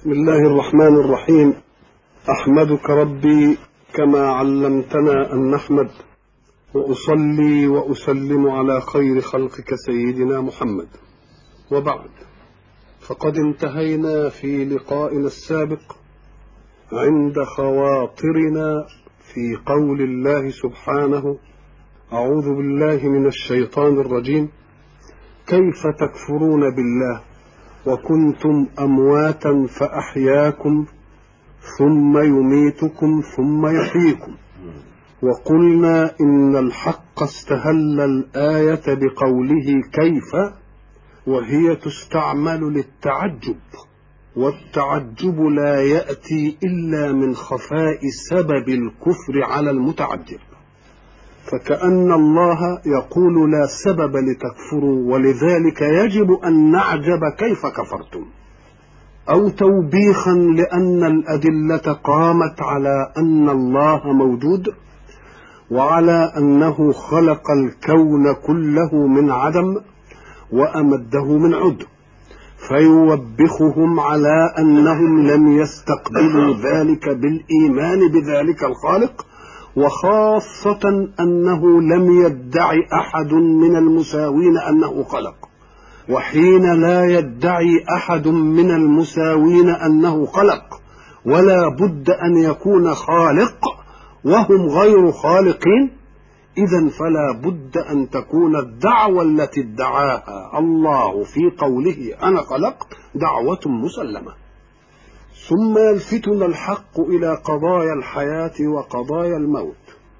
بسم الله الرحمن الرحيم. أحمدك ربي كما علمتنا أن نحمد، وأصلي وأسلم على خير خلقك سيدنا محمد. وبعد، فقد انتهينا في لقائنا السابق عند خواطرنا في قول الله سبحانه: أعوذ بالله من الشيطان الرجيم، كيف تكفرون بالله وكنتم أمواتا فأحياكم ثم يميتكم ثم يحييكم. وقلنا إن الحق استهل الآية بقوله كيف، وهي تستعمل للتعجب، والتعجب لا يأتي إلا من خفاء سبب الكفر على المتعجب، فكأن الله يقول لا سبب لتكفروا، ولذلك يجب أن نعجب كيف كفرتم، أو توبيخا لأن الأدلة قامت على أن الله موجود وعلى أنه خلق الكون كله من عدم وأمده من عدم، فيوبخهم على أنهم لم يستقبلوا ذلك بالإيمان بذلك الخالق، وخاصة أنه لم يدعي أحد من المساوين أنه خلق. وحين لا يدعي أحد من المساوين أنه خلق ولا بد أن يكون خالق وهم غير خالقين، إذن فلا بد أن تكون الدعوة التي ادعاها الله في قوله أنا خلقت دعوة مسلمة. ثم يلفتنا الحق إلى قضايا الحياة وقضايا الموت،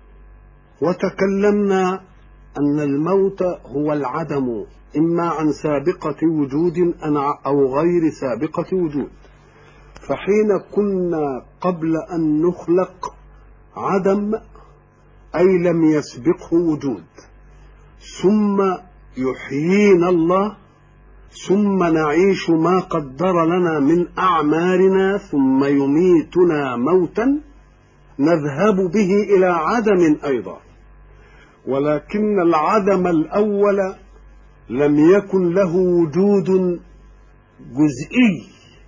وتكلمنا أن الموت هو العدم، إما عن سابقة وجود أو غير سابقة وجود. فحين كنا قبل أن نخلق عدم أي لم يسبقه وجود، ثم يحيينا الله، ثم نعيش ما قدر لنا من أعمارنا، ثم يميتنا موتا نذهب به إلى عدم أيضا، ولكن العدم الأول لم يكن له وجود جزئي،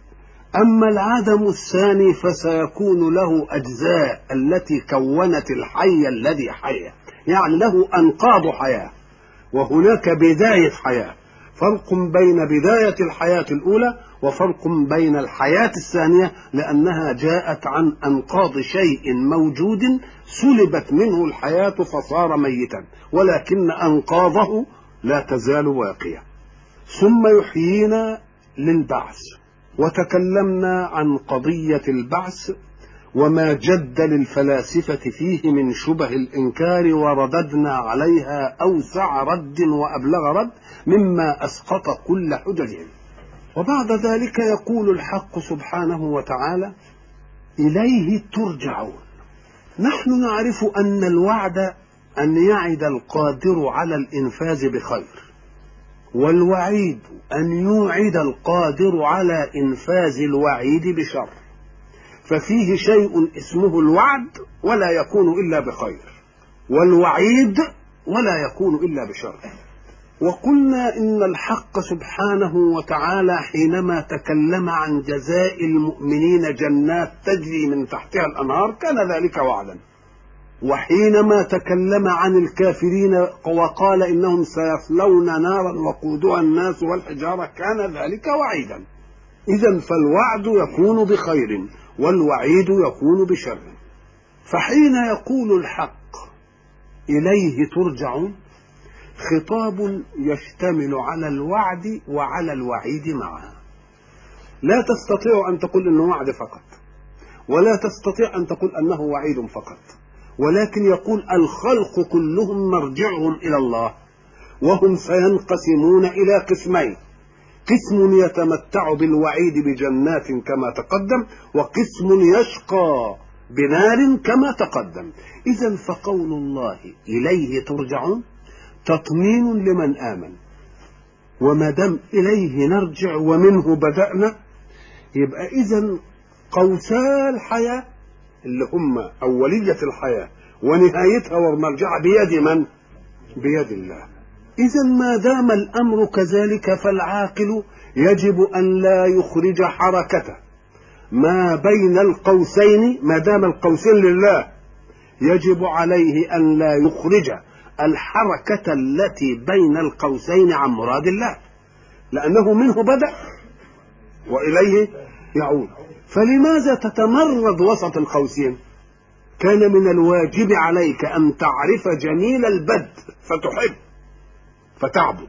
أما العدم الثاني فسيكون له أجزاء التي كونت الحي الذي حيا، يعني له أنقاض حياة وهناك بداية حياة. فرق بين بداية الحياة الأولى وفرق بين الحياة الثانية، لأنها جاءت عن أنقاض شيء موجود سلبت منه الحياة فصار ميتا، ولكن أنقاضه لا تزال باقية. ثم يحيينا للبعث، وتكلمنا عن قضية البعث وما جد للفلاسفة فيه من شبه الإنكار، ورددنا عليها أوسع رد وأبلغ رد مما أسقط كل حججهم. وبعد ذلك يقول الحق سبحانه وتعالى: إليه ترجعون. نحن نعرف أن الوعد أن يعد القادر على الإنفاذ بخير، والوعيد أن يوعد القادر على إنفاذ الوعيد بشر، ففيه شيء اسمه الوعد ولا يكون إلا بخير، والوعيد ولا يكون إلا بشر. وقلنا إن الحق سبحانه وتعالى حينما تكلم عن جزاء المؤمنين جنات تجري من تحتها الأنهار كان ذلك وعدا، وحينما تكلم عن الكافرين وقال إنهم سيصلون نارا وقودها الناس والحجارة كان ذلك وعيدا. إذن فالوعد يكون بخير والوعيد يكون بشر. فحين يقول الحق إليه ترجعون، خطاب يشتمل على الوعد وعلى الوعيد معا. لا تستطيع أن تقول إنه وعد فقط، ولا تستطيع أن تقول أنه وعيد فقط، ولكن يقول الخلق كلهم مرجعهم إلى الله، وهم سينقسمون إلى قسمين: قسم يتمتع بالوعيد بجنات كما تقدم، وقسم يشقى بنار كما تقدم. إذن فقول الله إليه ترجعون تطمين لمن آمن، وما دام إليه نرجع ومنه بدأنا، يبقى إذن قوسا الحياة اللي هم أولية الحياة ونهايتها ومرجعها بيد من؟ بيد الله. إذن ما دام الأمر كذلك فالعاقل يجب أن لا يخرج حركته ما بين القوسين ما دام القوسين لله يجب عليه أن لا يخرج الحركة التي بين القوسين عن مراد الله، لأنه منه بدأ وإليه يعود. فلماذا تتمرد وسط القوسين؟ كان من الواجب عليك أن تعرف جميل البدء فتحب فتعبد،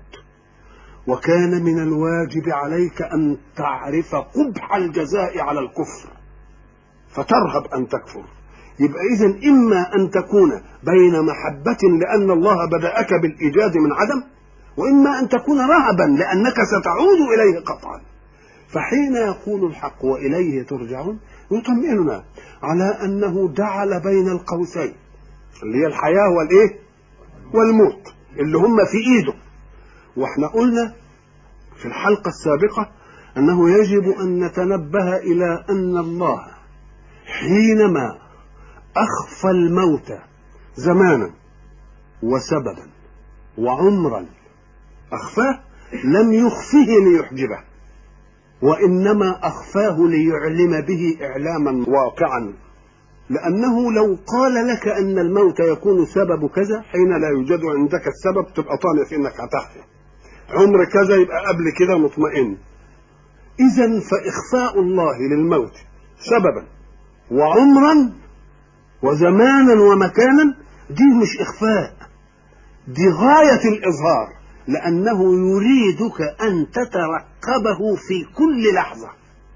وكان من الواجب عليك أن تعرف قبح الجزاء على الكفر فترهب أن تكفر. يبقى إذن إما أن تكون بين محبة لأن الله بدأك بالإيجاد من عدم، وإما أن تكون رهبا لأنك ستعود إليه قطعا. فحين يقول الحق وإليه ترجعون يطمئننا على أنه جعل بين القوسين اللي هي الحياة والإيه والموت اللي هم في إيده. واحنا قلنا في الحلقة السابقة أنه يجب أن نتنبه إلى أن الله حينما أخفى الموت زمانا وسببا وعمرا أخفاه لم يخفه ليحجبه، وإنما أخفاه ليعلم به إعلاما واقعا. لأنه لو قال لك أن الموت يكون سبب كذا حين لا يوجد عندك السبب تبقى طامع في أنك هتحيا، عمر كذا يبقى قبل كده مطمئن. إذن فإخفاء الله للموت سببا وعمرا وزمانا ومكانا دي مش إخفاء، دي غاية الإظهار، لأنه يريدك أن تترقبه في كل لحظة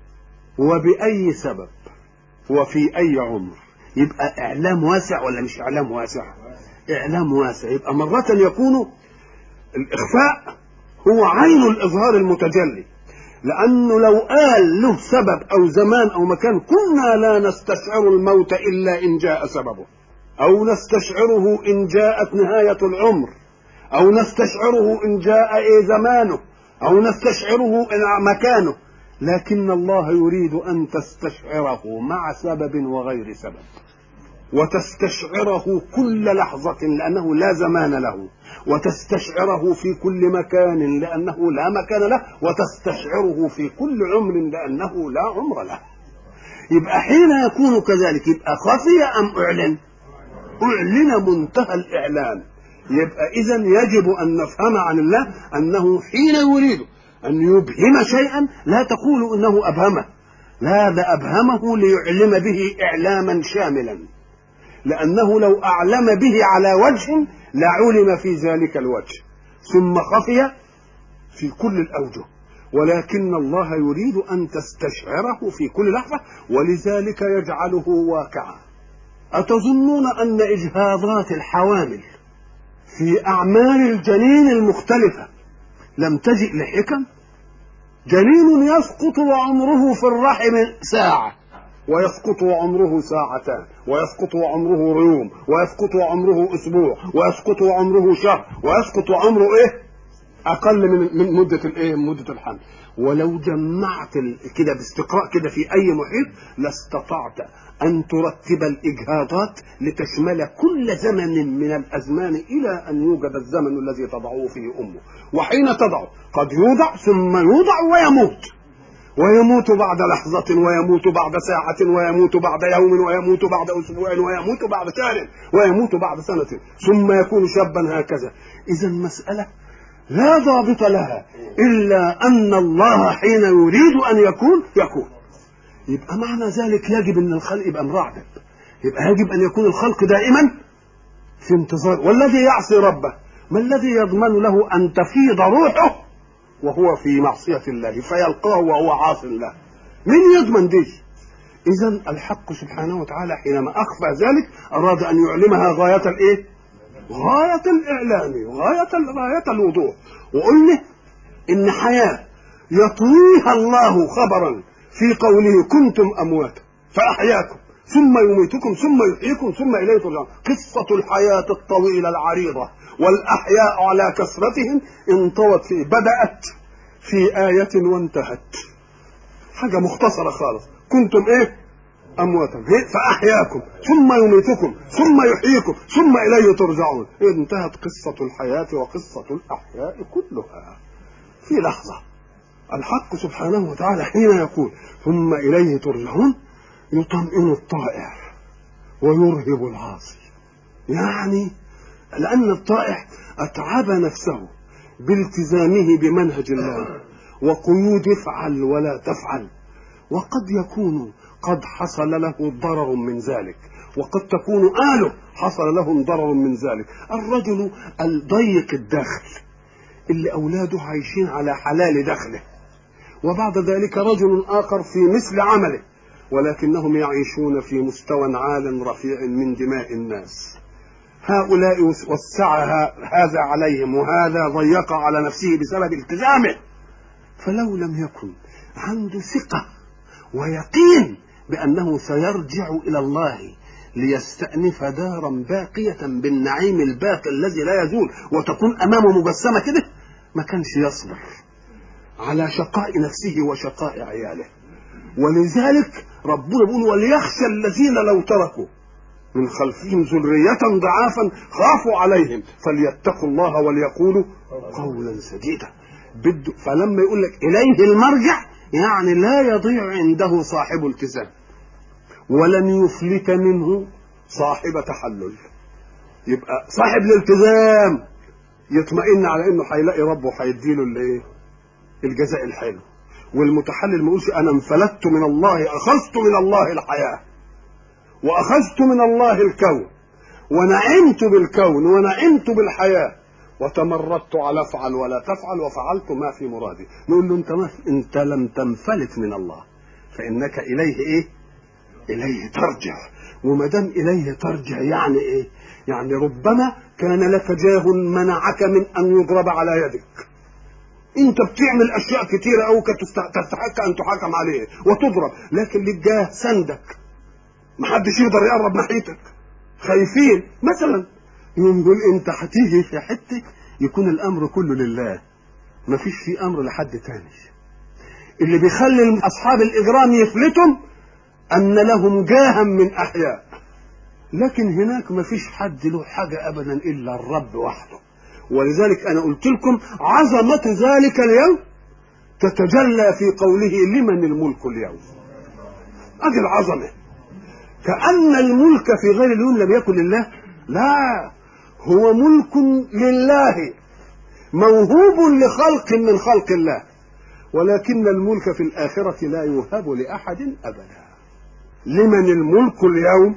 وبأي سبب وفي أي عمر. يبقى إعلام واسع ولا مش إعلام واسع؟ إعلام واسع. يبقى مرة يكون الإخفاء هو عين الإظهار المتجلي، لأنه لو قال له سبب أو زمان أو مكان كنا لا نستشعر الموت إلا إن جاء سببه، أو نستشعره إن جاءت نهاية العمر، أو نستشعره إن جاء زمانه، أو نستشعره إن مكانه. لكن الله يريد أن تستشعره مع سبب وغير سبب، وتستشعره كل لحظة لأنه لا زمان له، وتستشعره في كل مكان لأنه لا مكان له، وتستشعره في كل عمر لأنه لا عمر له. يبقى حين يكون كذلك يبقى خفي أم أعلن؟ أعلن منتهى الإعلان. يبقى إذن يجب أن نفهم عن الله أنه حين يريد أن يبهم شيئا لا تقول إنه أبهمه، لا، ده أبهمه ليعلم به إعلاما شاملا، لأنه لو أعلم به على وجه لعلم في ذلك الوجه ثم خفي في كل الأوجه، ولكن الله يريد أن تستشعره في كل لحظة، ولذلك يجعله واقعا. أتظنون أن إجهاضات الحوامل في أعمال الجنين المختلفة لم تجئ لحكم؟ جنين يسقط وعمره في الرحم ساعة، ويسقط وعمره ساعتان، ويسقط وعمره يوم، ويسقط وعمره أسبوع، ويسقط وعمره شهر، ويسقط وعمره أقل من مدة مدة الحمل. ولو جمعت كده باستقراء كده في أي محيط لاستطعت أن ترتب الإجهاضات لتشمل كل زمن من الأزمان إلى أن يوجد الزمن الذي تضعه فيه أمه. وحين تضعه قد يوضع ثم يوضع ويموت، ويموت بعد لحظة، ويموت بعد ساعة، ويموت بعد يوم، ويموت بعد أسبوع، ويموت بعد شهر، ويموت بعد سنة، ثم يكون شابا هكذا. إذا مسألة لا ضابط لها إلا أن الله حين يريد أن يكون. يبقى معنى ذلك يجب أن الخلق يبقى مرعب، يبقى يجب أن يكون الخلق دائما في انتظار. والذي يعصي ربه ما الذي يضمن له أن تفيض روحه وهو في معصية الله فيلقاه وهو عاص الله؟ من يضمن دي؟ إذن الحق سبحانه وتعالى حينما أخفى ذلك أراد أن يعلمها غاية غاية الإعلام، غاية الوضوح. وقلنا إن حياة يطويها الله خبرا في قوله كنتم أمواتا فأحياكم ثم يميتكم ثم يحييكم ثم إليه ترجعون. قصة الحياة الطويلة العريضة والأحياء على كثرتهم انطوت فيه، بدأت في آية وانتهت، حاجة مختصرة خالص. كنتم أمواتا فأحياكم ثم يميتكم ثم يحييكم ثم إليه ترجعون. انتهت قصة الحياة وقصة الأحياء كلها في لحظة. الحق سبحانه وتعالى حين يقول ثم إليه ترجعون يطمئن الطائع ويرهب العاصي. يعني لأن الطائع أتعب نفسه بالتزامه بمنهج الله وقيود افعل ولا تفعل، وقد يكون قد حصل له ضرر من ذلك، وقد تكون آله حصل لهم ضرر من ذلك. الرجل الضيق الدخل اللي أولاده عايشين على حلال دخله، وبعد ذلك رجل آخر في مثل عمله ولكنهم يعيشون في مستوى عال رفيع من دماء الناس، هؤلاء وسع هذا عليهم وهذا ضيق على نفسه بسبب التزامه، فلو لم يكن عنده ثقة ويقين بأنه سيرجع إلى الله ليستأنف دارا باقية بالنعيم الباقي الذي لا يزول وتكون أمامه مجسمة كده، ما كانش يصبر على شقاء نفسه وشقاء عياله. ولذلك ربنا يقول وليخشى الذين لو تركوا من خلفهم ذرية ضعافا خافوا عليهم فليتقوا الله وليقولوا قولا سديدا. فلما يقول لك إليه المرجع يعني لا يضيع عنده صاحب التزام ولن يفلت منه صاحب تحلل. يبقى صاحب الالتزام يطمئن على انه هيلاقي ربه هيديله الايه؟ الجزاء الحلو. والمتحلل ما يقولش انا انفلتت من الله، اخذت من الله الحياه واخذت من الله الكون ونعمت بالكون ونعمت بالحياه وتمردت على افعل ولا تفعل وفعلت ما في مرادي. نقول له انت لم تنفلت من الله فانك اليه ايه؟ اليه ترجع. وما دام اليه ترجع يعني ايه؟ يعني ربما كان لك جاه منعك من ان يضرب على يدك، انت بتعمل اشياء كتيره او تستحق ان تحاكم عليه وتضرب، لكن لك جاه سندك محدش يقدر يقرب ناحيتك، خايفين مثلا. يقول انت هتيجي في حته يكون الامر كله لله، مفيش في امر لحد تاني. اللي بيخلي اصحاب الاجرام يفلتوا ان لهم جاها من احياء، لكن هناك مفيش حد له حاجه ابدا الا الرب وحده. ولذلك انا قلت لكم عظمه ذلك اليوم تتجلى في قوله لمن الملك اليوم. ادي العظمه، كأن الملك في غير اليوم لم يكن لله، لا، هو ملك لله موهوب لخلق من خلق الله، ولكن الملك في الآخرة لا يوهب لأحد أبدا. لمن الملك اليوم؟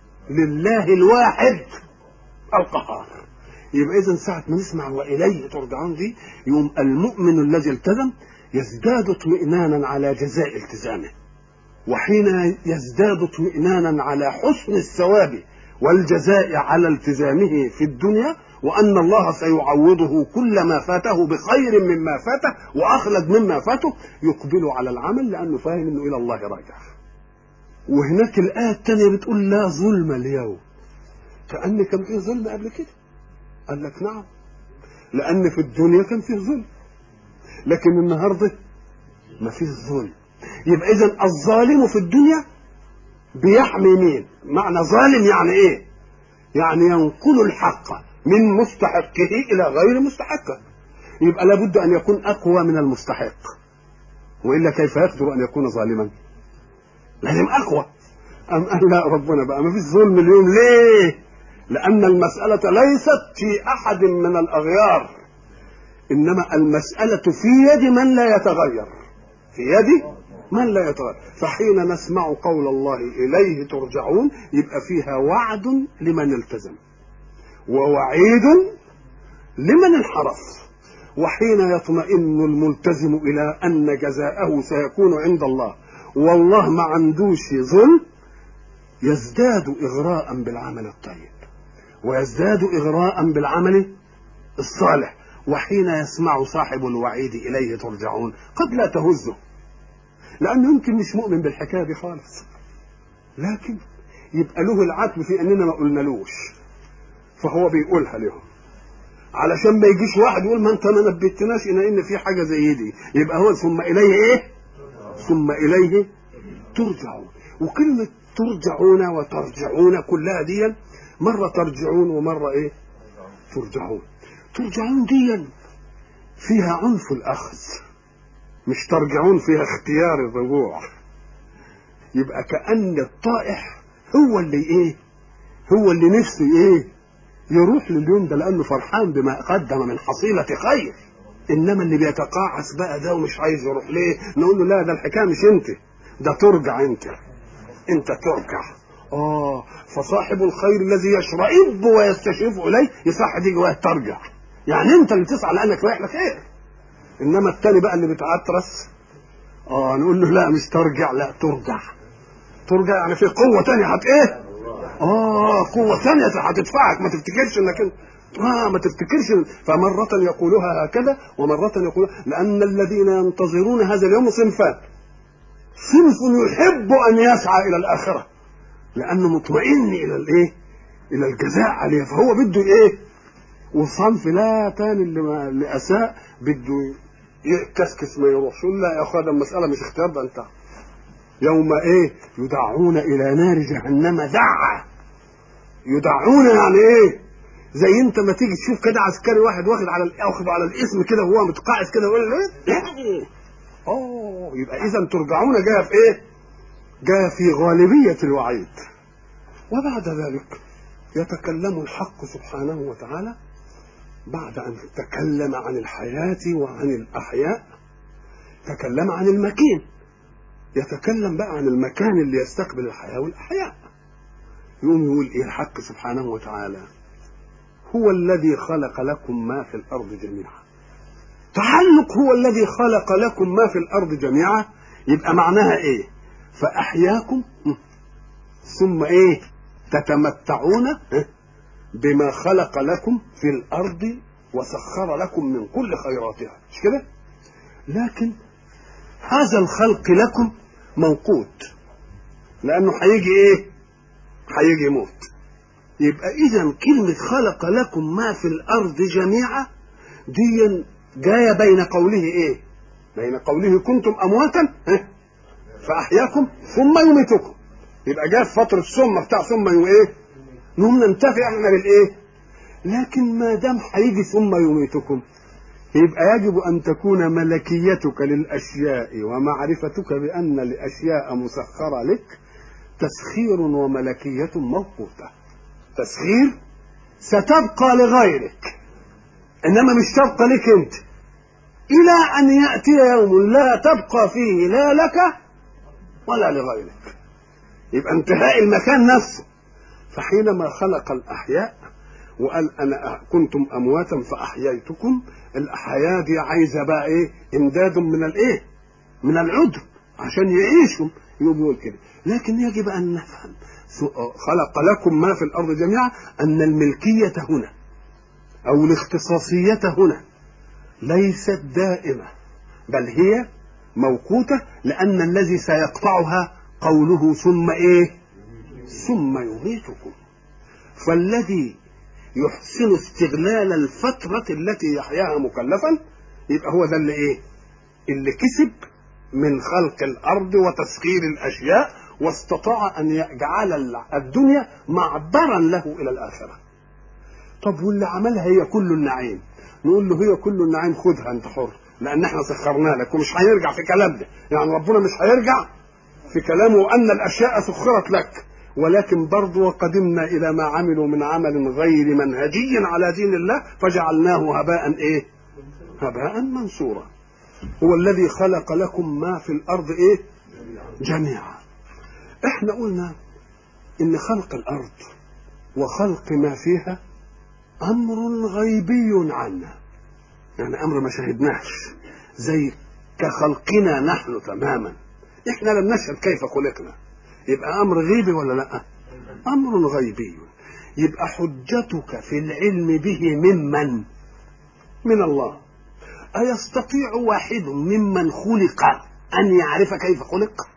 لله الواحد القهار. يبقى إذن ساعة ما نسمع وإليه ترجعون دي يوم المؤمن الذي التزم يزداد اطمئنانا على جزاء التزامه، وحين يزداد اطمئنانا على حسن الثواب والجزاء على التزامه في الدنيا وأن الله سيعوضه كل ما فاته بخير مما فاته وأخلد مما فاته، يقبل على العمل لأنه فاهم أنه إلى الله راجع. وهناك الآية الثانية بتقول لا ظلم اليوم، كأن كان فيه ظلم قبل كده. قال لك نعم، لأن في الدنيا كان فيه ظلم، لكن النهاردة ما فيه ظلم. يبقى إذن الظالم في الدنيا بيحمي مين؟ معنى ظالم يعني إيه؟ يعني ينقل الحق من مستحقه إلى غير مستحقه. يبقى لابد أن يكون أقوى من المستحق، وإلا كيف يقدر أن يكون ظالما؟ لازم أقوى. أم قال لا ربنا بقى ما فيش ظلم اليوم. ليه؟ لأن المسألة ليست في أحد من الأغيار، إنما المسألة في يد من لا يتغير، في يد من لا يتغير. فحين نسمع قول الله إليه ترجعون يبقى فيها وعد لمن التزم ووعيد لمن انحرف. وحين يطمئن الملتزم إلى أن جزاءه سيكون عند الله والله ما عندوش ظلم يزداد إغراء بالعمل الطيب ويزداد إغراء بالعمل الصالح. وحين يسمع صاحب الوعيد إليه ترجعون قد لا تهزه، لأنه يمكن مش مؤمن بالحكاية دي خالص، لكن يبقى له العتب في أننا ما قلنالوش، فهو بيقولها لهم علشان ما يجيش واحد يقول ما انت ما نبهتناش ان في حاجة زي دي. يبقى هو ثم إليه ايه؟ ثم إليه ترجعون. وكلمة ترجعون وترجعون كلها دي مرة ترجعون ومرة ايه؟ ترجعون. ترجعون دي فيها عنف الأخذ مش ترجعون فيها اختيار الرجوع. يبقى كأن الطائح هو اللي ايه، هو اللي نفسه ايه يروح لليوم ده لانه فرحان بما قدم من حصيلة خير. انما اللي بيتقاعس بقى ده ومش عايز يروح ليه، نقول له لا، ده الحكايه مش انت، ده ترجع انت ترجع. فصاحب الخير الذي يشرئب ويستشرف اليه يصح دي جواه ترجع، يعني انت اللي تسعى لانك رايح لخير. انما التاني بقى اللي بيتعترس نقول له لا مش ترجع، لا ترجع يعني في قوه تانية ايه، قوه تانية هتدفعك، ما تفتكرش انك انت ما تفتكرش. فمرة يقولها هكذا ومرة يقولها، لأن الذين ينتظرون هذا اليوم صنفان. صنف يحب أن يسعى إلى الآخرة لأنه مطمئن إلى الإيه؟ إلى الجزاء عليه، فهو بده إيه؟ وصنف لا تاني اللي أساء بده يكسكس ما يروحش. لا يا أخوة، ده المسألة مش اختيار، ده أنت يوم إيه؟ يدعون إلى نار جهنم دعا. يدعون يعني إيه؟ زي انت ما تيجي تشوف كده عسكري واحد واخد على الاسم كده وهو متقاعس كده ويقول ايه، يبقى اذا ترجعون جاء في ايه؟ جاء في غالبية الوعيد. وبعد ذلك يتكلم الحق سبحانه وتعالى بعد ان تكلم عن الحياة وعن الاحياء، تكلم عن المكين، يتكلم بقى عن المكان اللي يستقبل الحياة والاحياء. يقوم يقول ايه الحق سبحانه وتعالى؟ هو الذي خلق لكم ما في الأرض جميعا. تعلق هو الذي خلق لكم ما في الأرض جميعا، يبقى معناها إيه؟ فأحياكم ثم إيه؟ تتمتعون بما خلق لكم في الأرض وسخر لكم من كل خيراتها، مش كده؟ لكن هذا الخلق لكم موقوت، لأنه هيجي إيه؟ هيجي موت. يبقى إذا كلمة خلق لكم ما في الأرض جميعا دي جاية بين قوله إيه؟ بين قوله كنتم أمواتا فأحياكم ثم يميتكم. يبقى جاء في فترة ثم بتاع ثم إيه؟ نهم ننتفع احنا بالإيه؟ لكن ما دام هيجي ثم يميتكم يبقى يجب أن تكون ملكيتك للأشياء ومعرفتك بأن الأشياء مسخرة لك تسخير وملكية موقوتة. تسخير ستبقى لغيرك انما مش تبقى لك انت، الى ان ياتي يوم لا تبقى فيه لا لك ولا لغيرك. يبقى انتهاء المكان نفسه. فحينما خلق الاحياء وقال انا كنتم امواتا فاحييتكم، الاحياء دي عايزه بقى ايه؟ امداد من الايه؟ من العذر عشان يعيشوا. يقول كده. لكن يجب ان نفهم خلق لكم ما في الأرض جميعا أن الملكية هنا أو الاختصاصية هنا ليست دائمة، بل هي موقوتة، لأن الذي سيقطعها قوله ثم إيه؟ ثم يميتكم. فالذي يحسن استغلال الفترة التي يحياها مكلفا يبقى هو ده اللي إيه؟ اللي كسب من خلق الأرض وتسخير الأشياء، واستطاع أن يجعل الدنيا معبرا له إلى الآخرة. طب واللي عملها هي كل النعيم، نقول له هي كل النعيم خدها أنت حر، لأن احنا سخرنا لك ومش هيرجع في كلامنا. يعني ربنا مش هيرجع في كلامه أن الأشياء سخرت لك، ولكن برضو وقدمنا إلى ما عملوا من عمل غير منهجي على دين الله فجعلناه هباء إيه؟ هباء منصورا. هو الذي خلق لكم ما في الأرض إيه؟ جميعا. احنا قلنا ان خلق الارض وخلق ما فيها امر غيبي عنا، يعني امر ما شاهدناش، زي كخلقنا نحن تماما. احنا لم نشهد كيف خلقنا، يبقى امر غيبي ولا لا؟ امر غيبي. يبقى حجتك في العلم به ممن؟ من الله. ايستطيع واحد ممن خلق ان يعرف كيف خلق؟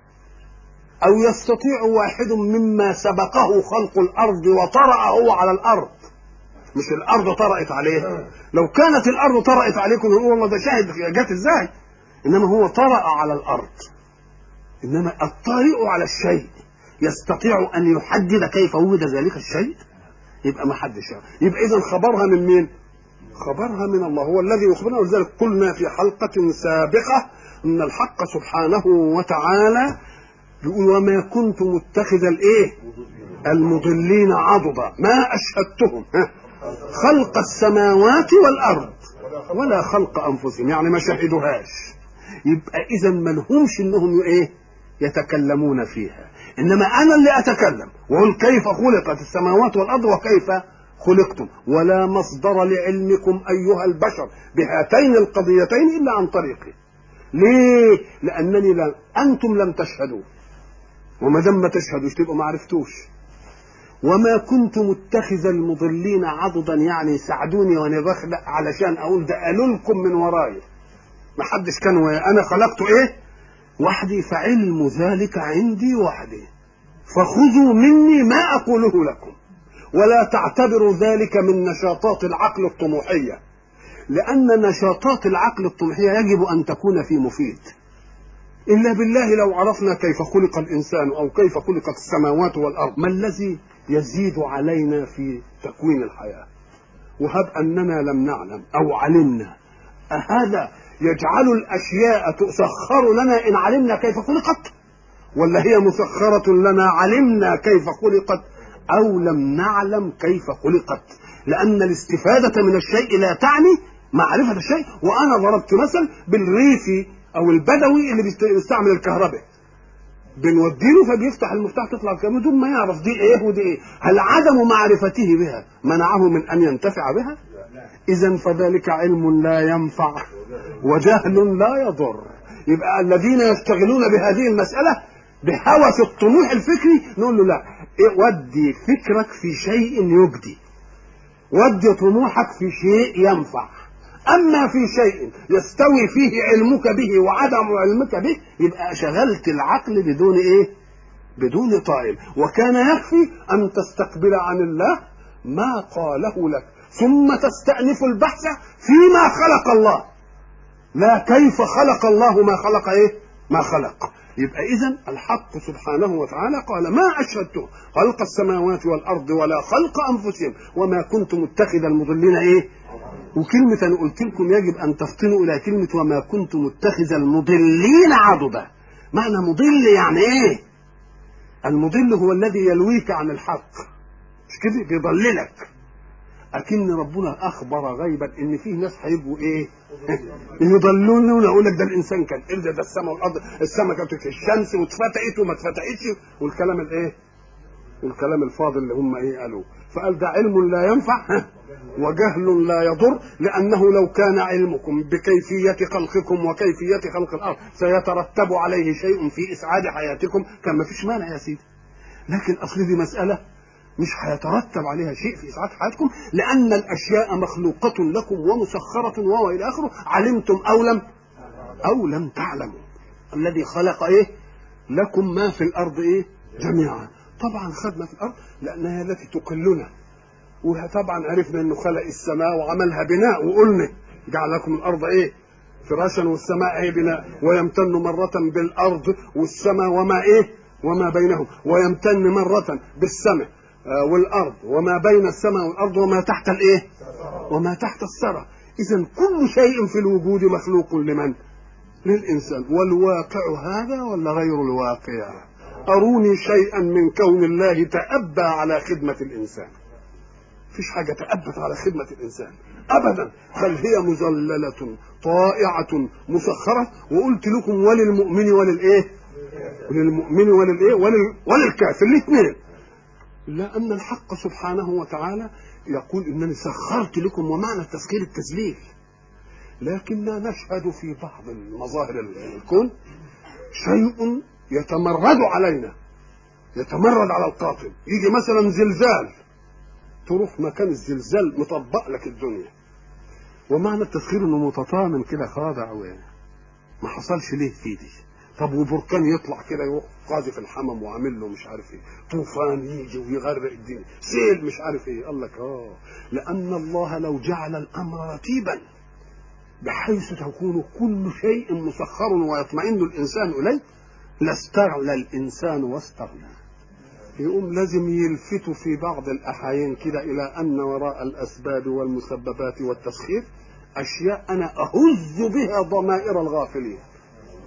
أو يستطيع واحد مما سبقه خلق الأرض وطرأ هو على الأرض؟ مش الأرض طرأت عليه. لو كانت الأرض طرأت عليكم نقول والله ده شاهد جات إزاي، إنما هو طرأ على الأرض. إنما الطارئ على الشيء يستطيع أن يحدد كيف وجد ذلك الشيء؟ يبقى ما حدش. يبقى إذن خبرها من مين؟ خبرها من الله، هو الذي يخبرنا. ولذلك قلنا في حلقة سابقة ان الحق سبحانه وتعالى بيقول وما كنت متخذ المضلين عضدا ما اشهدتهم خلق السماوات والارض ولا خلق انفسهم، يعني ما شهدوهاش. يبقى اذا ما لهمش انهم يتكلمون فيها، انما انا اللي اتكلم واقول كيف خلقت السماوات والارض وكيف خلقتم، ولا مصدر لعلمكم ايها البشر بهاتين القضيتين الا عن طريقي. ليه؟ لانني انتم لم تشهدوا، وما دام ما تشهدوش تبقوا ما عرفتوش. وما كنت متخذ المضلين عضدا، يعني ساعدوني وانا بخلق علشان اقول ده قالوا لكم من ورايا، ما حدش كان انا خلقته وحدي، فعلم ذلك عندي وحدي، فخذوا مني ما اقوله لكم، ولا تعتبروا ذلك من نشاطات العقل الطموحية، لان نشاطات العقل الطموحية يجب ان تكون في مفيد. إلا بالله لو عرفنا كيف خلق الإنسان أو كيف خلقت السماوات والأرض ما الذي يزيد علينا في تكوين الحياة؟ وهب أننا لم نعلم أو علمنا، أهذا يجعل الأشياء تسخر لنا إن علمنا كيف خلقت، ولا هي مسخرة لنا علمنا كيف خلقت أو لم نعلم كيف خلقت؟ لأن الاستفادة من الشيء لا تعني معرفة الشيء. وأنا ضربت مثل بالريفي او البدوي اللي بيستعمل الكهرباء، بنوديله فبيفتح المفتاح تطلع الكهرباء بدون ما يعرف دي ايه ودي ايه. هل عدم معرفته بها منعه من ان ينتفع بها؟ اذا فذلك علم لا ينفع وجهل لا يضر. يبقى الذين يشتغلون بهذه المسألة بهوس الطموح الفكري نقول له لا، ودي فكرك في شيء يجدي، ودي طموحك في شيء ينفع. أما في شيء يستوي فيه علمك به وعدم علمك به يبقى شغلت العقل بدون طائل. وكان يكفي أن تستقبل عن الله ما قاله لك ثم تستأنف البحث فيما خلق الله، لا كيف خلق الله ما خلق ما خلق. يبقى إذن الحق سبحانه وتعالى قال ما أشهدته خلق السماوات والأرض ولا خلق أنفسهم وما كنت متخذ المضلين وكلمة أنا قلت لكم يجب أن تفطنوا إلى كلمة وما كنت متخذ المضلين عضدا. معنى مضل يعني إيه؟ المضل هو الذي يلويك عن الحق، مش كده بيضللك. أكن ربنا أخبر غيبا إن فيه ناس هيبقوا يضلون، يقول لك ده الإنسان كان ده السماء والأرض، السماء كانت في الشمس واتفتقت وما اتفتقتش، والكلام والكلام الفاضل اللي هم قالوه. فقال ده علم لا ينفع وجهل لا يضر، لأنه لو كان علمكم بكيفية خلقكم وكيفية خلق الأرض سيترتب عليه شيء في إسعاد حياتكم كان ما فيش مانع يا سيدي. لكن أصل دي مسألة مش هيترتب عليها شيء في إسعاد حياتكم، لأن الأشياء مخلوقة لكم ومسخرة وإلى آخره، علمتم أو لم تعلموا. الذي خلق لكم ما في الأرض جميعا. طبعا خدمة في الأرض لأنها التي تقلنا، وطبعا عرفنا انه خلق السماء وعملها بناء، وقلنا جعل لكم الارض فراشا والسماء بناء، ويمتن مرة بالارض والسماء وما بينهم، ويمتن مرة بالسماء والارض وما بين السماء والارض وما تحت وما تحت الثرى. اذا كل شيء في الوجود مخلوق لمن؟ للانسان. والواقع هذا ولا غير الواقع؟ اروني شيئا من كون الله تأبى على خدمة الانسان. فيش حاجة تأبت على خدمة الإنسان أبدا، بل هي مذللة طائعة مسخرة. وقلت لكم وللمؤمن وللمؤمن وللكافر الاثنين، لأن الحق سبحانه وتعالى يقول إنني سخرت لكم، ومعنى التسخير التذليل. لكننا نشهد في بعض المظاهر الكون شيء يتمرد علينا، يتمرد على القاطب. يجي مثلا زلزال، تروح مكان الزلزال مطبق لك الدنيا. ومعنى التسخير انه متطامن كده خاضع ما حصلش ليه في دي. طب وبركان يطلع كده يروح قاذف الحمم وعامل له مش عارف طوفان يجي ويغرق الدنيا، سيل مش عارف قال لك لان الله لو جعل الامر رتيبا بحيث تكون كل شيء مسخر ويطمئن الانسان اليه لاستغنى الانسان واستغنى. يقوم لازم يلفتوا في بعض الأحايين كده إلى أن وراء الأسباب والمسببات والتسخير أشياء أنا أهز بها ضمائر الغافلين.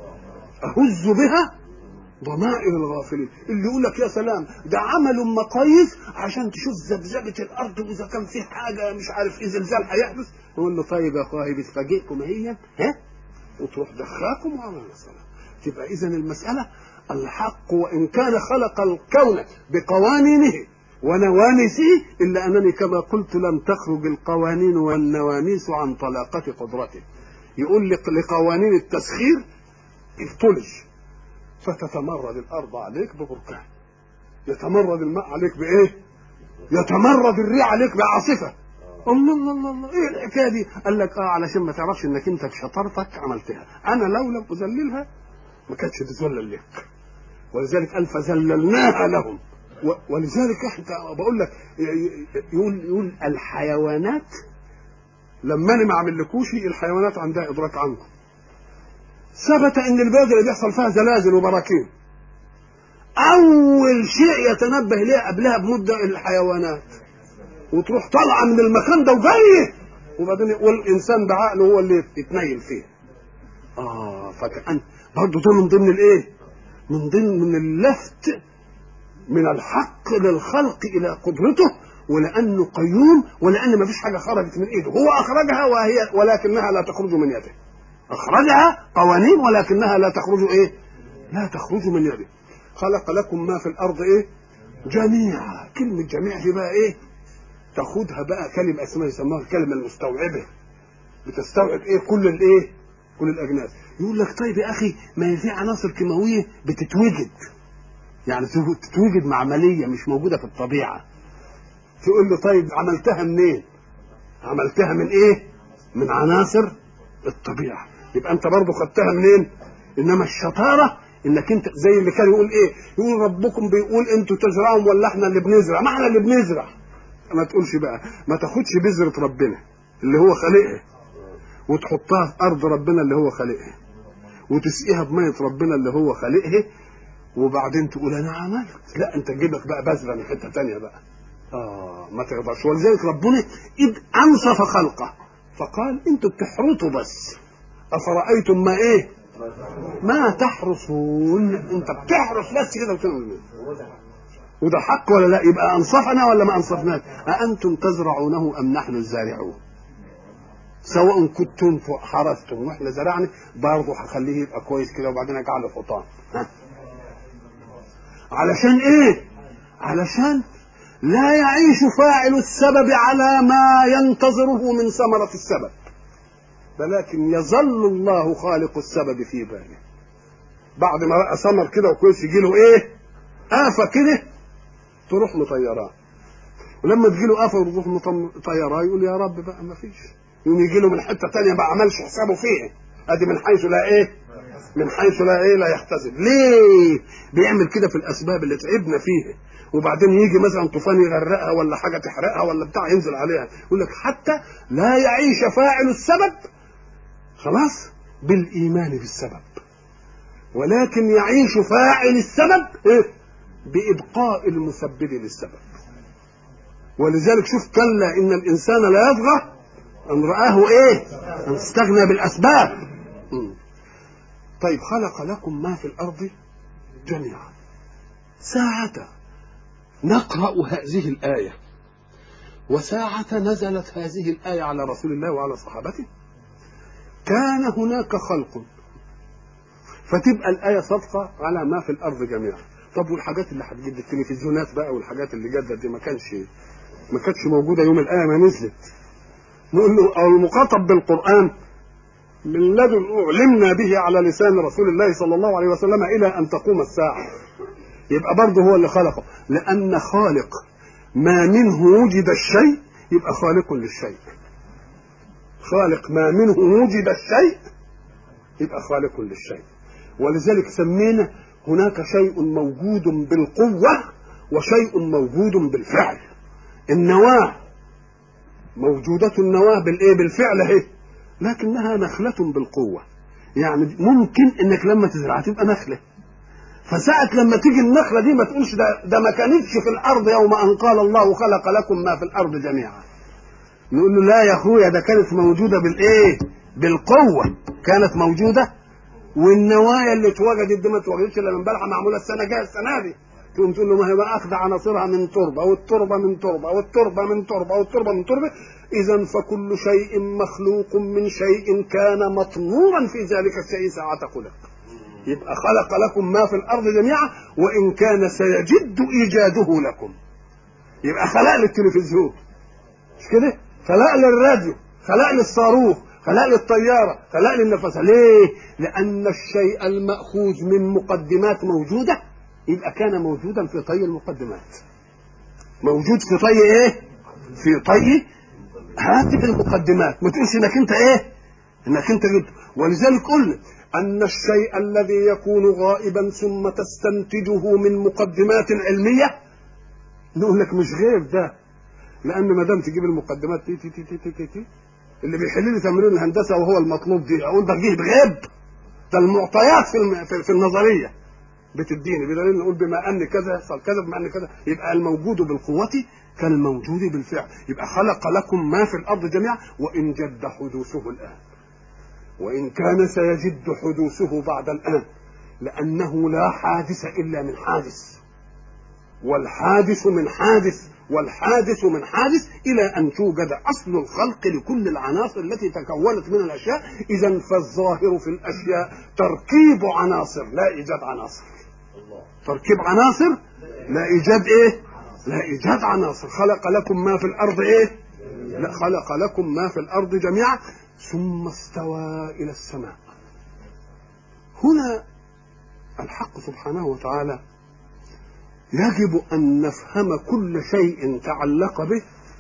أهز بها ضمائر الغافلين. اللي يقول لك يا سلام ده عملوا مقاييس عشان تشوف ذبذبة الأرض وإذا كان في حاجة مش عارف إيه زلزال هيحدث، يقول له طيب يا أخويا بتفاجئكم هي ها وتروح دخاكم على المسألة. تبقى إذن المسألة الحق وإن كان خلق الكون بقوانينه ونوانسه إلا أنني كما قلت لم تخرج القوانين والنوانيس عن طلاقة قدرته. يقول لك لقوانين التسخير افتلج فتتمرد الأرض عليك ببركان، يتمرد الماء عليك بإيه؟ يتمرد الريح عليك بعاصفة. الله الله الله الله ايه الحكايه دي؟ قال لك علشان ما تعرفش انك انت بشطارتك عملتها، انا لو لم اذللها ما كانتش تذلل لك. ولذلك قال فذللناها لهم. ولذلك احنا بقول لك يقول الحيوانات لما انا ما اعملكوش الحيوانات عندها ادراك عنكم. ثبت ان البلد اللي بيحصل فيها زلازل وبراكين اول شيء يتنبه ليه قبلها بمده الحيوانات، وتروح طالعه من المكان ده وجايه، وبعدين والانسان بعقله هو اللي يتنيل فيه. فكأن برضه ده من ضمن الايه؟ من اللفت من الحق للخلق الى قدرته، ولانه قيوم ولان ما فيش حاجه خرجت من ايده، هو اخرجها ولكنها لا تخرج من يده. اخرجها قوانين ولكنها لا تخرج ايه؟ لا تخرج من يده. خلق لكم ما في الارض ايه؟ جميعا. كلمه جميع دي بقى ايه؟ تاخدها بقى كلمه اسمها يسموها الكلمه المستوعبه، بتستوعب ايه؟ كل الايه؟ كل الاجناس. يقول لك طيب يا اخي ما في عناصر كيماويه بتتوجد، يعني تتوجد معمليه مش موجوده في الطبيعه. تقول له طيب عملتها منين؟ عملتها من ايه؟ من عناصر الطبيعه. يبقى انت برضه خدتها منين؟ انما الشطاره انك انت زي اللي كان يقول ايه؟ يقول ربكم بيقول انتوا تزرعوا ولا احنا اللي بنزرع؟ ما احنا اللي بنزرع. ما تقولش بقى، ما تاخدش بذره ربنا اللي هو خالقها وتحطها في ارض ربنا اللي هو خالقها وتسقيها بميه ربنا اللي هو خالقها وبعدين تقول انا عملت. لا، انت تجيب لك بقى بذره من حته ثانيه بقى. ما تقدرش. ولذلك ربنا اذ انصف خلقه فقال انتوا بتحرثوا بس، افرايتم ما ايه؟ ما تحرثون. انت بتحرث بس كده وتعمل. وده حق ولا لا؟ يبقى انصفنا ولا ما انصفناش؟ أأنتم تزرعونه ام نحن الزارعون؟ سواء كنتم حرثتم واحنا زرعنا برضه هخليه يبقى كويس كده وبعدين اجعله حطام. علشان ايه؟ علشان لا يعيش فاعل السبب على ما ينتظره من ثمرة السبب، ولكن يظل الله خالق السبب في باله. بعد ما بقى ثمر كده وكويس يجي له ايه؟ آفة كده تروح مطيراه. ولما تجي له آفة وتروح مطيراه يقول يا رب بقى ما فيش. يقوم يجي له من حتة تانية ما عملش حسابه فيه. ادي من حيث لا ايه؟ من حيث لا ايه؟ لا يحتسب. ليه بيعمل كده في الاسباب اللي تعبنا فيها؟ وبعدين يجي مثلا طوفان يغرقها ولا حاجه تحرقها ولا بتاع ينزل عليها. يقول لك حتى لا يعيش فاعل السبب خلاص بالايمان بالسبب، ولكن يعيش فاعل السبب إيه؟ بابقاء المسبب للسبب. ولذلك شوف كلا ان الانسان لا يطغى ان رآه ايه؟ ان استغنى بالاسباب. طيب خلق لكم ما في الارض جميعا. ساعة نقرأ هذه الآية وساعة نزلت هذه الآية على رسول الله وعلى صحابته كان هناك خلق، فتبقى الآية صادقة على ما في الأرض جميعا. طب والحاجات اللي هتجد التلفزيونات بقى والحاجات اللي جدت دي ما كانتش موجودة يوم الآية ما نزلت. نقول له أو المخاطب بالقرآن من لدن علمنا به على لسان رسول الله صلى الله عليه وسلم إلى أن تقوم الساعة، يبقى برضه هو اللي خلقه. لأن خالق ما منه وجد الشيء يبقى خالق للشيء. خالق ما منه وجد الشيء يبقى خالق للشيء. ولذلك سمينا هناك شيء موجود بالقوة وشيء موجود بالفعل. النواة موجودة، النواة بالإيه؟ بالفعل اهي، لكنها نخلة بالقوة. يعني ممكن انك لما تزرعها تبقى نخلة، فساعة لما تيجي النخلة دي ما تقولش ده ما كانتش في الأرض يوم أن قال الله خلق لكم ما في الأرض جميعا. نقول له لا يا أخويا ده كانت موجودة بالإيه؟ بالقوة. كانت موجودة والنوايا اللي اتوجدت دي ما اتوجدتش الا من بلحه معموله السنه الجايه السنه دي، تقوم تقول له ما هي بقى اخذ عناصرها من تربه والتربه من تربه والتربه من تربه والتربه من تربه. اذا فكل شيء مخلوق من شيء كان مطمورا في ذلك الشيء ساعة خلق. يبقى خلق لكم ما في الارض جميعا وان كان سيجد ايجاده لكم. يبقى خلق للتلفزيون مش كده؟ خلق للراديو، خلق للصاروخ، خلق للطياره، خلق للنفس. ليه؟ لان الشيء المأخوذ من مقدمات موجوده يبقى كان موجودا في طي المقدمات. موجود في طي ايه؟ في طي هذه المقدمات. ما تقولش انك انت ايه؟ انك انت جد. ولذلك قلنا ان الشيء الذي يكون غائبا ثم تستنتجه من مقدمات علميه نقول لك مش غيب ده، لان ما دام تجيب المقدمات تي تي تي تي تي تي اللي بيحل لي تمرين الهندسه وهو المطلوب دي اقول ده جه غيب؟ ده المعطيات في النظريه بتديني بدليل نقول بما ان كذا يحصل كذا، بما ان كذا. يبقى الموجود بالقوه كالموجود بالفعل. يبقى خلق لكم ما في الارض جميعا وان جد حدوثه الان، وان كان سيجد حدوثه بعد الان، لانه لا حادث الا من حادث، والحادث من حادث، والحادث من حادث الى ان توجد اصل الخلق لكل العناصر التي تكونت من الاشياء. اذا فالظاهر في الاشياء تركيب عناصر لا ايجاد عناصر. تركيب عناصر لا ايجاد ايه؟ لا ايجاد عناصر. خلق لكم ما في الارض ايه؟ لا، خلق لكم ما في الارض جميعا ثم استوى الى السماء. هنا الحق سبحانه وتعالى يجب ان نفهم كل شيء تعلق به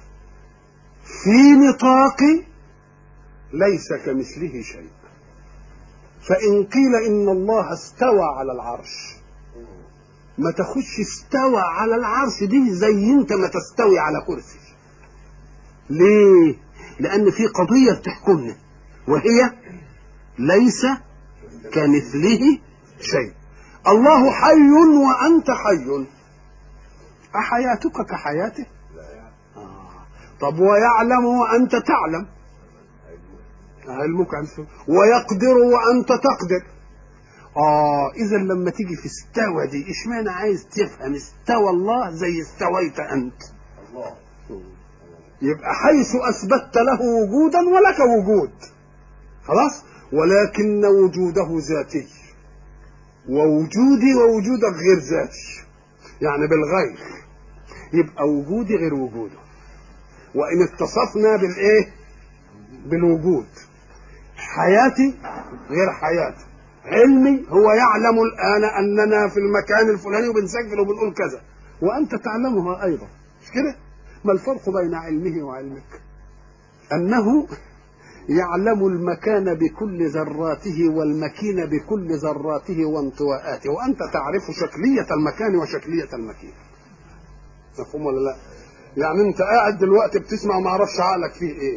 في نطاق ليس كمثله شيء. فان قيل ان الله استوى على العرش، ما تخش استوى على العرش دي زي انت ما تستوي على كرسي. ليه؟ لان في قضية بتحكمنا وهي ليس كمثله شيء. الله حي وانت حي، احياتك كحياته؟ طب ويعلم وانت تعلم؟ علمك ويقدر وانت تقدر. اذا لما تيجي في استوى دي اشمعنى عايز تفهم استوى الله زي استويت انت؟ يبقى حيث اثبتت له وجودا ولك وجود خلاص، ولكن وجوده ذاتي ووجودي ووجودك غير ذاتي، يعني بالغير. يبقى وجودي غير وجوده، وان اتصفنا بالايه؟ بالوجود. حياتي غير حياته، علمي هو يعلم الآن أننا في المكان الفلاني وبنسجل وبنقول كذا، وأنت تعلمها أيضا مش كده؟ ما الفرق بين علمه وعلمك؟ أنه يعلم المكان بكل ذراته والمكين بكل ذراته وانطواءاته، وأنت تعرف شكلية المكان وشكلية المكين. مفهوم ولا لا؟ يعني أنت قاعد دلوقتي بتسمع وما عرفش عقلك فيه إيه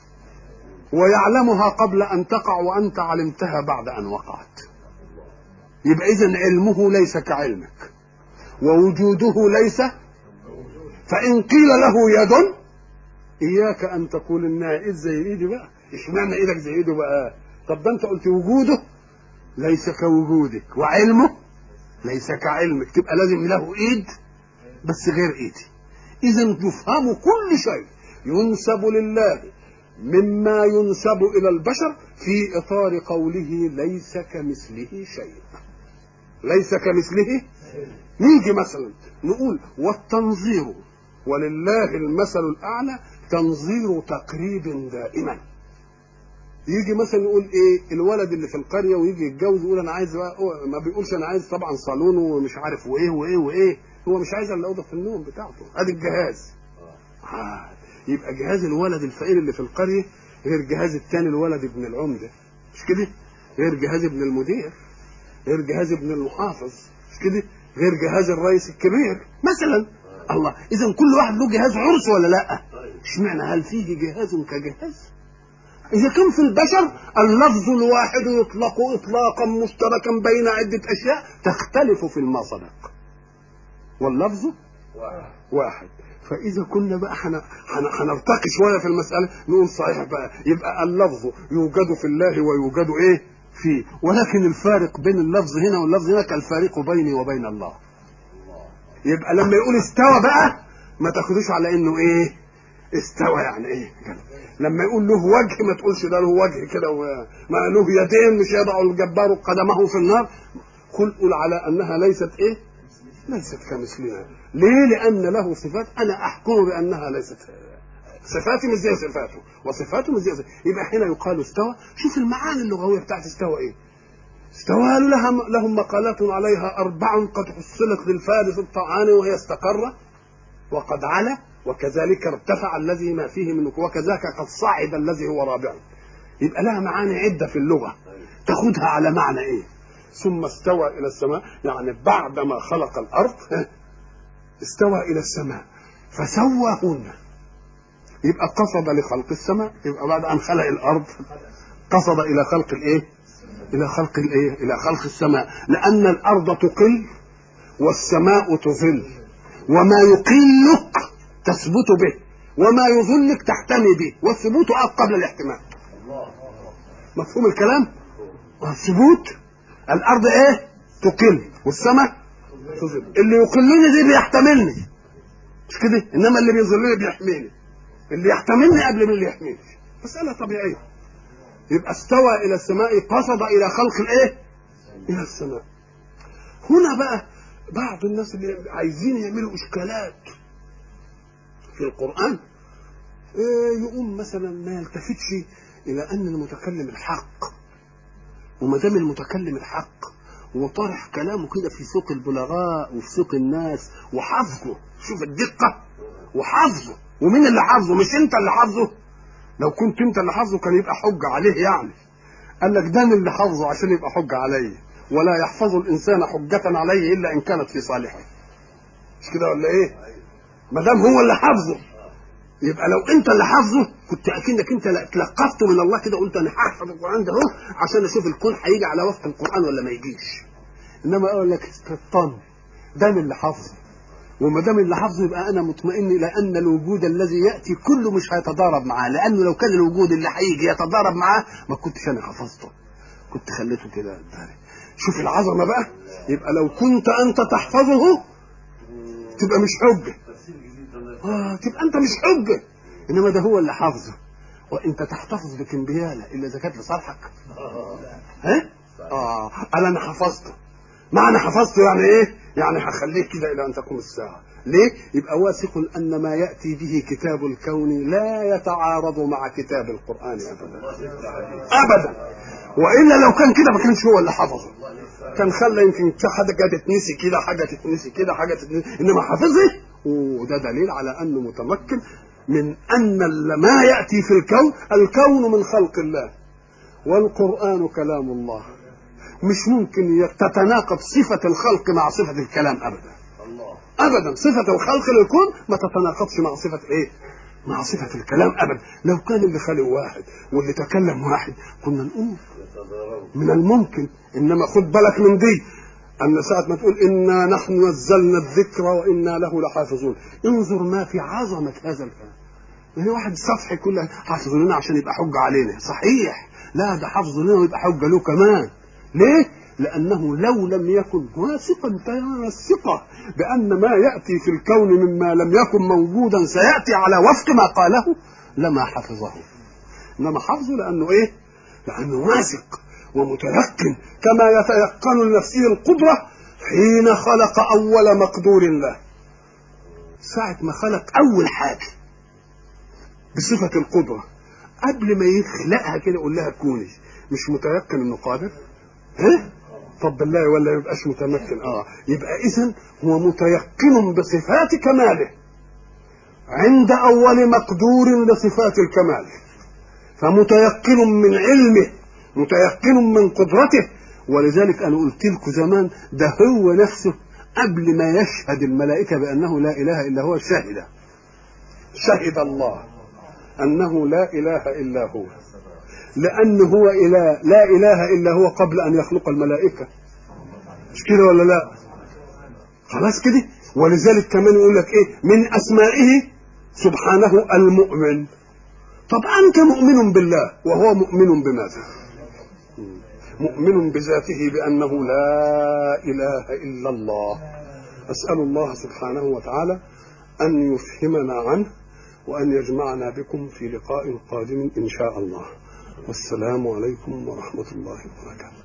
ويعلمها قبل أن تقع وأنت علمتها بعد أن وقعت. يبقى إذن علمه ليس كعلمك ووجوده ليس. فإن قيل له يد إياك أن تقول إنها إيد زي إيدي بقى. إشمعنى إيدك زي إيده بقى؟ طب ده أنت قلت وجوده ليس كوجودك وعلمه ليس كعلمك، تبقى لازم له إيد بس غير إيدي. إذن يفهم كل شيء ينسب لله مما ينسب إلى البشر في إطار قوله ليس كمثله شيء. ليس كمثله. نيجي مثلا نقول والتنظير ولله المثل الأعلى تنظير تقريب دائما. يجي مثلا نقول ايه؟ الولد اللي في القرية ويجي يتجوز يقول انا عايز بقى، ما بيقولش انا عايز طبعا صالون ومش عارف وايه وايه وايه، هو مش عايز الا اوضه النوم بتاعته، ادي الجهاز. يبقى جهاز الولد الفقير اللي في القرية غير جهاز الثاني الولد ابن العمدة مش كده؟ غير جهاز ابن المدير، غير جهاز ابن المحافظ مش كده؟ غير جهاز الرئيس الكبير مثلا. الله، اذا كل واحد له جهاز عرس ولا لا؟ اشمعنى هل فيه جهاز كجهاز؟ اذا كان في البشر اللفظ الواحد يطلق اطلاقا مشتركا بين عدة اشياء تختلف في المصدق، واللفظ واحد. فإذا كنا بقى هنرتقي شوية في المسألة نقول صحيح بقى، يبقى اللفظ يوجد في الله ويوجد إيه؟ فيه، ولكن الفارق بين اللفظ هنا واللفظ هنا كالفارق بيني وبين الله. يبقى لما يقول استوى بقى ما تاخدوش على انه ايه استوى يعني ايه كده. لما يقول له وجه ما تقولش ده له وجه كده وما له يدين مش يضع الجبار قدمه في النار. قل على انها ليست ايه ليست كمثلها. ليه؟ لان له صفات انا احكم بانها ليست صفاتي مش زي صفاته وصفاته مش زي صفاته. يبقى هنا يقال استوى. شوف المعاني اللغويه بتاعت استوى ايه. استوى لهم مقالات عليها 4 قد حصلت للفارس الطعان وهي استقر وقد علا وكذلك ارتفع الذي ما فيه من وكذاك قد صعد الذي هو رابع. يبقى لها معاني عده في اللغه تاخدها على معنى ايه. ثم استوى الى السماء يعني بعدما خلق الارض استوى الى السماء فسواهن. يبقى قصد لخلق السماء. يبقى بعد ان خلق الارض قصد الى خلق الايه الى خلق السماء. لان الارض تقل والسماء تظل وما يقلك تثبت به وما يظلك تحتمي به والثبوت قبل الاحتمال. مفهوم الكلام؟ الثبوت الارض ايه تقل والسماء تظل. اللي يقلني دي بيحتملني مش كده، انما اللي بيظلني بيحميني. اللي يحتملني قبل من اللي يحميني. مسألة طبيعية. يبقى استوى الى السماء قصد الى خلق الايه الى السماء. هنا بقى بعض الناس اللي عايزين يعملوا اشكالات في القرآن يقوم مثلا ما يلتفتش الى ان المتكلم الحق، وما دام المتكلم الحق وطرح كلامه كده في سوق البلغاء وفي سوق الناس وحافظه. شوف الدقة وحافظه. ومين اللي حافظه؟ مش انت اللي حافظه. لو كنت انت اللي حافظه كان يبقى حجة عليه يعني. قال لك ده اللي حافظه عشان يبقى حجة عليه. ولا يحفظ الانسان حجة عليه الا ان كانت في صالحه. مش كده ولا ايه؟ ما دام هو اللي حافظه يبقى لو انت اللي حافظه كنت اكنك انت تلقفته من الله كده قلت انا هحفظ القران ده اهو عشان اشوف الكون هيجي على وفق القران ولا ما يجيش. انما اقول لك استطن ده اللي حافظه. وما دام اللي حافظه يبقى انا مطمئن الى ان الوجود الذي ياتي كله مش هيتضارب معاه. لانه لو كان الوجود اللي هيجي يتضارب معاه ما كنتش انا حفظته، كنت خليته كده. شوف العظمه بقى. يبقى لو كنت انت تحفظه تبقى مش حجه. تبقى انت مش حجه. انما ده هو اللي حافظه. وانت تحتفظ بكمبياله الا اذا كانت لصالحك. قال انا حفظته. معنى حفظته يعني ايه؟ يعني هخليك كده الى ان تقوم الساعه. ليه؟ يبقى واثق ان ما ياتي به كتاب الكون لا يتعارض مع كتاب القران ابدا. والا لو كان كده ما كانش هو اللي حفظه. كان خلى يمكن حاجه تتنسي كده حاجه تتنسي كده حاجه تتنسي. انما حفظه وده دليل على انه متمكن من ان ما ياتي في الكون من خلق الله. والقران كلام الله. مش ممكن تتناقض صفه الخلق مع صفه الكلام ابدا. ابدا. صفه الخلق للكون ما تتناقضش مع صفه ايه؟ مع صفه الكلام ابدا. لو كان اللي خلق واحد واللي تكلم واحد كنا نقول من الممكن. انما خد بالك من دي ان ساعه ما تقول انا نحن نزلنا الذكر وانا له لحافظون. انظر ما في عظمه هذا الكلام. يعني واحد سطحي كله حافظ لنا عشان يبقى حجه علينا. صحيح. لا ده حافظ لنا ويبقى حجه له كمان. ليه؟ لانه لو لم يكن واثقا تمام الثقه بان ما ياتي في الكون مما لم يكن موجودا سياتي على وفق ما قاله لما حفظه. انما حفظه لانه ايه؟ لانه واثق ومتيقن كما يتيقن لنفسه القدره حين خلق اول مقدور له. ساعه ما خلق اول حاجه بصفه القدره قبل ما يخلقها كده يقول لها كوني. مش متيقن انه قادر؟ طب بالله ولا يبقاش متمكن؟ يبقى اذن هو متيقن بصفات كماله عند اول مقدور لصفات الكمال. فمتيقن من علمه متيقن من قدرته. ولذلك انا قلت لكم زمان ده هو نفسه قبل ما يشهد الملائكه بانه لا اله الا هو شهد الله انه لا اله الا هو. لأنه هو إله لا إله إلا هو قبل أن يخلق الملائكة. مش كده ولا لا؟ خلاص كده. ولذلك كمان يقول لك إيه من أسمائه سبحانه المؤمن. طب أنت مؤمن بالله وهو مؤمن بماذا؟ مؤمن بذاته بأنه لا إله إلا الله. أسأل الله سبحانه وتعالى أن يفهمنا عنه وأن يجمعنا بكم في لقاء قادم إن شاء الله. والسلام عليكم ورحمة الله وبركاته.